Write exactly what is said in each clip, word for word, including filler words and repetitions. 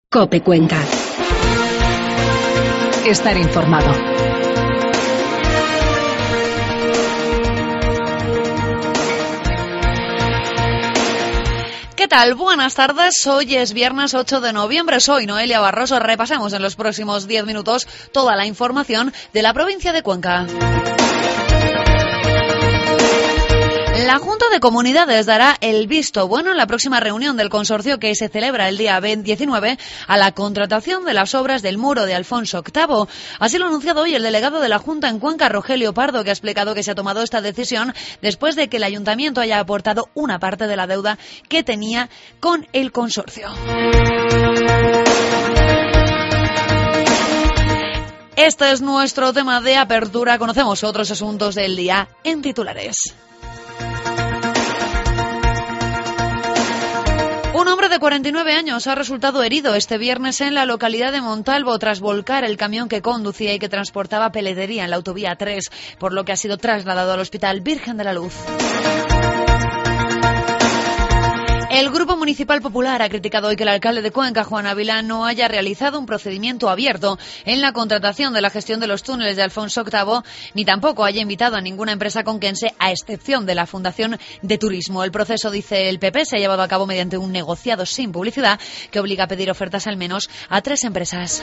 COPE Cuenca. Estar informado. ¿Qué tal? Buenas tardes. Hoy es viernes ocho de noviembre. Soy Noelia Barroso. Repasamos en los próximos diez minutos toda la información de la provincia de Cuenca. La Junta de Comunidades dará el visto bueno en la próxima reunión del consorcio que se celebra el día diecinueve a la contratación de las obras del muro de Alfonso octavo. Así lo ha anunciado hoy el delegado de la Junta en Cuenca, Rogelio Pardo, que ha explicado que se ha tomado esta decisión después de que el ayuntamiento haya aportado una parte de la deuda que tenía con el consorcio. Este es nuestro tema de apertura. Conocemos otros asuntos del día en titulares. Un hombre de cuarenta y nueve años ha resultado herido este viernes en la localidad de Montalvo tras volcar el camión que conducía y que transportaba peletería en la autovía tres, por lo que ha sido trasladado al Hospital Virgen de la Luz. El Grupo Municipal Popular ha criticado hoy que el alcalde de Cuenca, Juan Ávila, no haya realizado un procedimiento abierto en la contratación de la gestión de los túneles de Alfonso octavo, ni tampoco haya invitado a ninguna empresa conquense, a excepción de la Fundación de Turismo. El proceso, dice el P P, se ha llevado a cabo mediante un negociado sin publicidad que obliga a pedir ofertas al menos a tres empresas.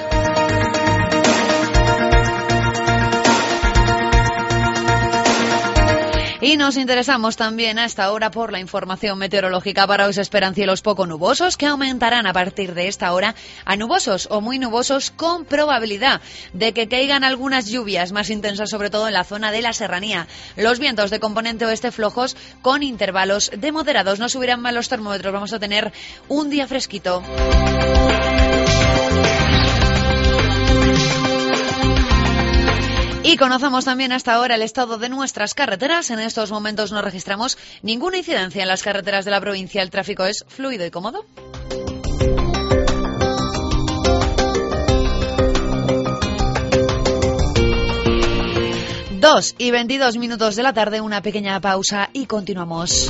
Y nos interesamos también a esta hora por la información meteorológica. Para hoy se esperan cielos poco nubosos que aumentarán a partir de esta hora a nubosos o muy nubosos con probabilidad de que caigan algunas lluvias más intensas, sobre todo en la zona de la serranía. Los vientos de componente oeste flojos con intervalos de moderados. No subirán más los termómetros. Vamos a tener un día fresquito. Y conocemos también hasta ahora el estado de nuestras carreteras. En estos momentos no registramos ninguna incidencia en las carreteras de la provincia. El tráfico es fluido y cómodo. Dos y veintidós minutos de la tarde, una pequeña pausa y continuamos.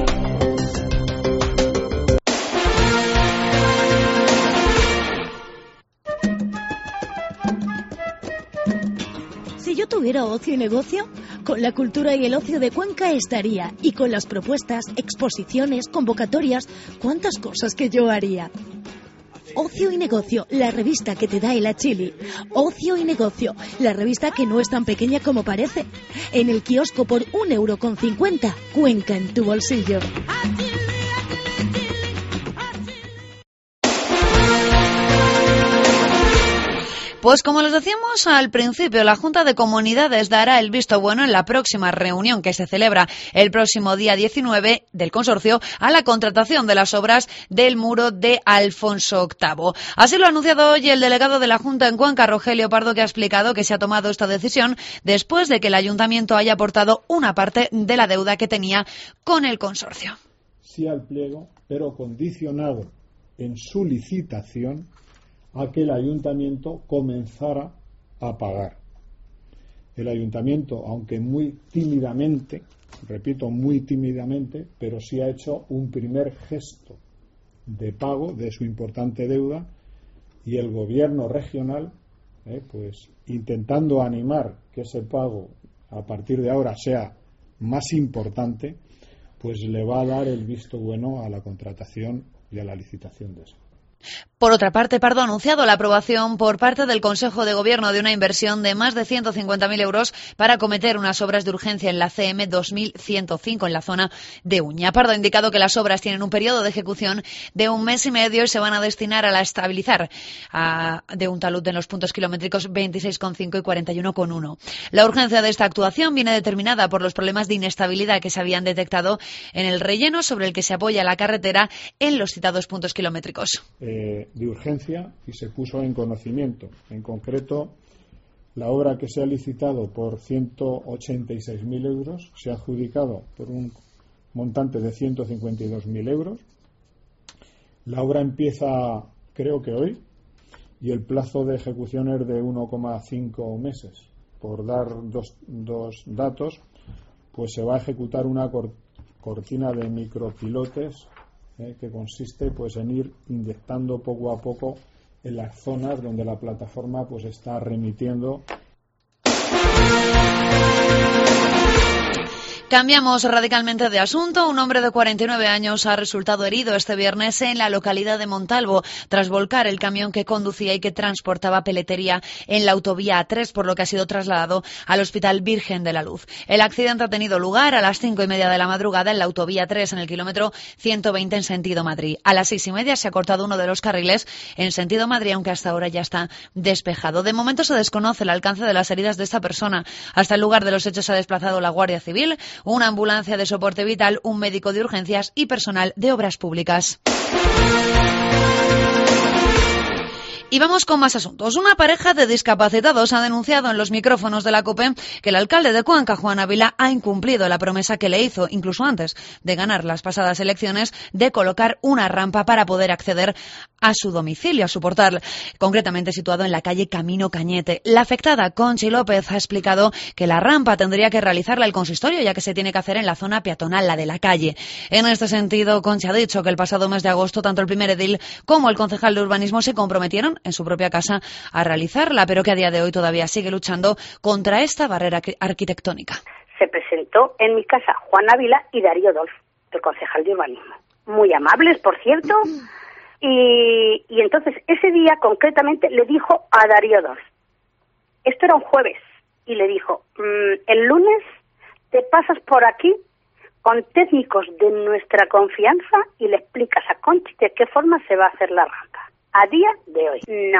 Si yo tuviera ocio y negocio, con la cultura y el ocio de Cuenca estaría. Y con las propuestas, exposiciones, convocatorias, cuántas cosas que yo haría. Ocio y Negocio, la revista que te da el achili. Ocio y Negocio, la revista que no es tan pequeña como parece. En el kiosco por un euro con cincuenta, Cuenca en tu bolsillo. Pues como les decíamos al principio, la Junta de Comunidades dará el visto bueno en la próxima reunión que se celebra el próximo día diecinueve del consorcio a la contratación de las obras del muro de Alfonso octavo. Así lo ha anunciado hoy el delegado de la Junta en Cuenca, Rogelio Pardo, que ha explicado que se ha tomado esta decisión después de que el ayuntamiento haya aportado una parte de la deuda que tenía con el consorcio. Sí al pliego, pero condicionado en su licitación a que el ayuntamiento comenzara a pagar. El ayuntamiento, aunque muy tímidamente, repito, muy tímidamente, pero sí ha hecho un primer gesto de pago de su importante deuda, y el gobierno regional, eh, pues intentando animar que ese pago a partir de ahora sea más importante, pues le va a dar el visto bueno a la contratación y a la licitación de eso. Por otra parte, Pardo ha anunciado la aprobación por parte del Consejo de Gobierno de una inversión de más de ciento cincuenta mil euros para acometer unas obras de urgencia en la C M dos mil ciento cinco en la zona de Uña. Pardo ha indicado que las obras tienen un periodo de ejecución de un mes y medio y se van a destinar a la estabilizar a, de un talud en los puntos kilométricos veintiséis coma cinco y cuarenta y uno coma uno. La urgencia de esta actuación viene determinada por los problemas de inestabilidad que se habían detectado en el relleno sobre el que se apoya la carretera en los citados puntos kilométricos. Eh... de urgencia y se puso en conocimiento. En concreto, la obra que se ha licitado por ciento ochenta y seis mil euros se ha adjudicado por un montante de ciento cincuenta y dos mil euros. La obra empieza, creo que hoy, y el plazo de ejecución es de uno coma cinco meses. Por dar dos, dos datos, pues se va a ejecutar una cor- cortina de micropilotes eh, que consiste pues en ir inyectando poco a poco en las zonas donde la plataforma pues está remitiendo. Cambiamos radicalmente de asunto. Un hombre de cuarenta y nueve años ha resultado herido este viernes en la localidad de Montalvo tras volcar el camión que conducía y que transportaba peletería en la autovía A tres, por lo que ha sido trasladado al Hospital Virgen de la Luz. El accidente ha tenido lugar a las cinco y media de la madrugada en la autovía tres, en el kilómetro ciento veinte en sentido Madrid. A las seis y media se ha cortado uno de los carriles en sentido Madrid, aunque hasta ahora ya está despejado. De momento se desconoce el alcance de las heridas de esta persona. Hasta el lugar de los hechos se ha desplazado la Guardia Civil, una ambulancia de soporte vital, un médico de urgencias y personal de obras públicas. Y vamos con más asuntos. Una pareja de discapacitados ha denunciado en los micrófonos de la COPE que el alcalde de Cuenca, Juan Ávila, ha incumplido la promesa que le hizo, incluso antes de ganar las pasadas elecciones, de colocar una rampa para poder acceder a su domicilio, a su portal, concretamente situado en la calle Camino Cañete. La afectada, Conchi López, ha explicado que la rampa tendría que realizarla el consistorio, ya que se tiene que hacer en la zona peatonal, la de la calle. En este sentido, Conchi ha dicho que el pasado mes de agosto tanto el primer edil como el concejal de urbanismo se comprometieron en su propia casa a realizarla, pero que a día de hoy todavía sigue luchando contra esta barrera arquitectónica. Se presentó en mi casa Juan Ávila y Darío Dolf, el concejal de urbanismo. Muy amables, por cierto, y, y entonces ese día concretamente le dijo a Darío Dolf, esto era un jueves, y le dijo, mmm, el lunes te pasas por aquí con técnicos de nuestra confianza y le explicas a Conchi de qué forma se va a hacer la rampa. A día de hoy, no.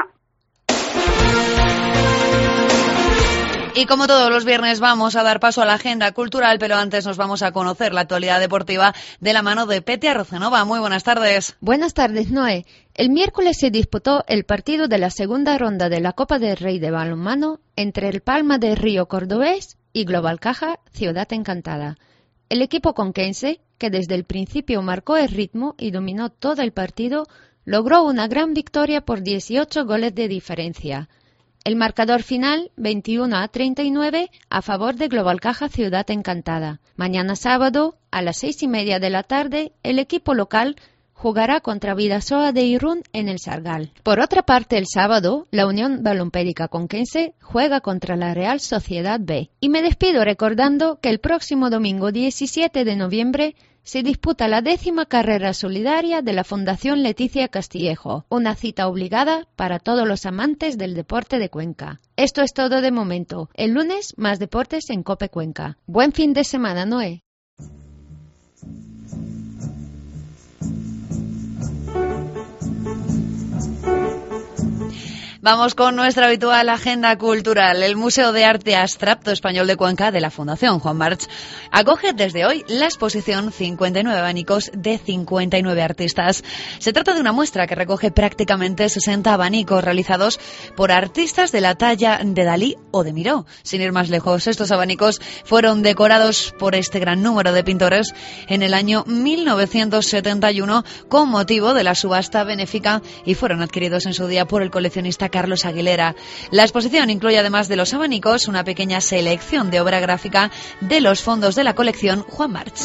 Y como todos los viernes vamos a dar paso a la agenda cultural, pero antes nos vamos a conocer la actualidad deportiva de la mano de Petia Rozenova. Muy buenas tardes. Buenas tardes, Noé. El miércoles se disputó el partido de la segunda ronda de la Copa del Rey de balonmano entre el Palma de Río Cordobés y Global Caja Ciudad Encantada. El equipo conquense, que desde el principio marcó el ritmo y dominó todo el partido, logró una gran victoria por dieciocho goles de diferencia. El marcador final, veintiuno a treinta y nueve, a favor de Global Caja Ciudad Encantada. Mañana sábado, a las seis y media de la tarde, el equipo local jugará contra Vidasoa de Irún en el Sargal. Por otra parte, el sábado, la Unión Balompédica Conquense juega contra la Real Sociedad B. Y me despido recordando que el próximo domingo diecisiete de noviembre se disputa la décima carrera solidaria de la Fundación Leticia Castillejo, una cita obligada para todos los amantes del deporte de Cuenca. Esto es todo de momento. El lunes, más deportes en COPE Cuenca. Buen fin de semana, Noé. Vamos con nuestra habitual agenda cultural. El Museo de Arte Abstracto Español de Cuenca de la Fundación Juan March acoge desde hoy la exposición cincuenta y nueve abanicos de cincuenta y nueve artistas. Se trata de una muestra que recoge prácticamente sesenta abanicos realizados por artistas de la talla de Dalí o de Miró. Sin ir más lejos, estos abanicos fueron decorados por este gran número de pintores en el año mil novecientos setenta y uno con motivo de la subasta benéfica y fueron adquiridos en su día por el coleccionista Carlos Aguilera. La exposición incluye, además de los abanicos, una pequeña selección de obra gráfica de los fondos de la colección Juan March.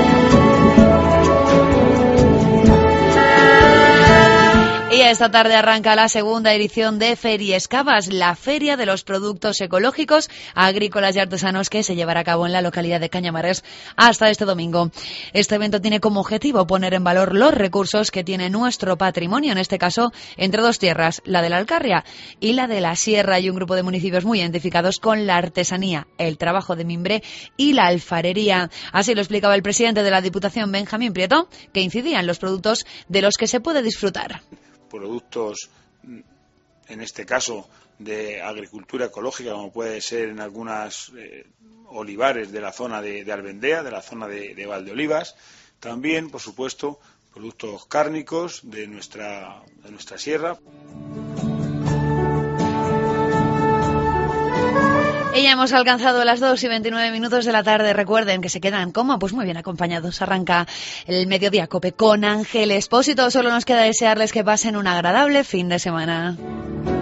Y esta tarde arranca la segunda edición de Feriescavas, la feria de los productos ecológicos, agrícolas y artesanos que se llevará a cabo en la localidad de Cañamares hasta este domingo. Este evento tiene como objetivo poner en valor los recursos que tiene nuestro patrimonio, en este caso entre dos tierras, la de la Alcarria y la de la Sierra, y un grupo de municipios muy identificados con la artesanía, el trabajo de mimbre y la alfarería. Así lo explicaba el presidente de la Diputación, Benjamín Prieto, que incidía en los productos de los que se puede disfrutar. Productos, en este caso, de agricultura ecológica, como puede ser en algunas eh, olivares de la zona de, de Albendea, de la zona de, de Valdeolivas. También, por supuesto, productos cárnicos de nuestra, de nuestra sierra. Y ya hemos alcanzado las dos y veintinueve minutos de la tarde. Recuerden que se quedan, ¿cómo? Pues muy bien acompañados. Arranca el Mediodía COPE con Ángel Expósito. Solo nos queda desearles que pasen un agradable fin de semana.